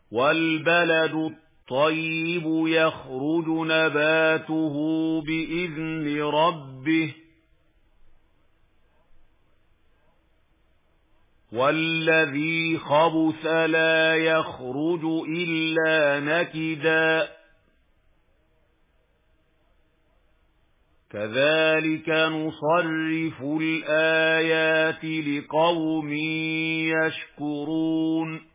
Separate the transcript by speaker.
Speaker 1: وَالْبَلَدُ الطَّيِّبُ يَخْرُجُ نَبَاتُهُ بِإِذْنِ رَبِّهِ وَالَّذِي خَبُثَ لَا يَخْرُجُ إِلَّا نَكِدًا كَذَلِكَ نُصَرِّفُ الْآيَاتِ لِقَوْمٍ يَشْكُرُونَ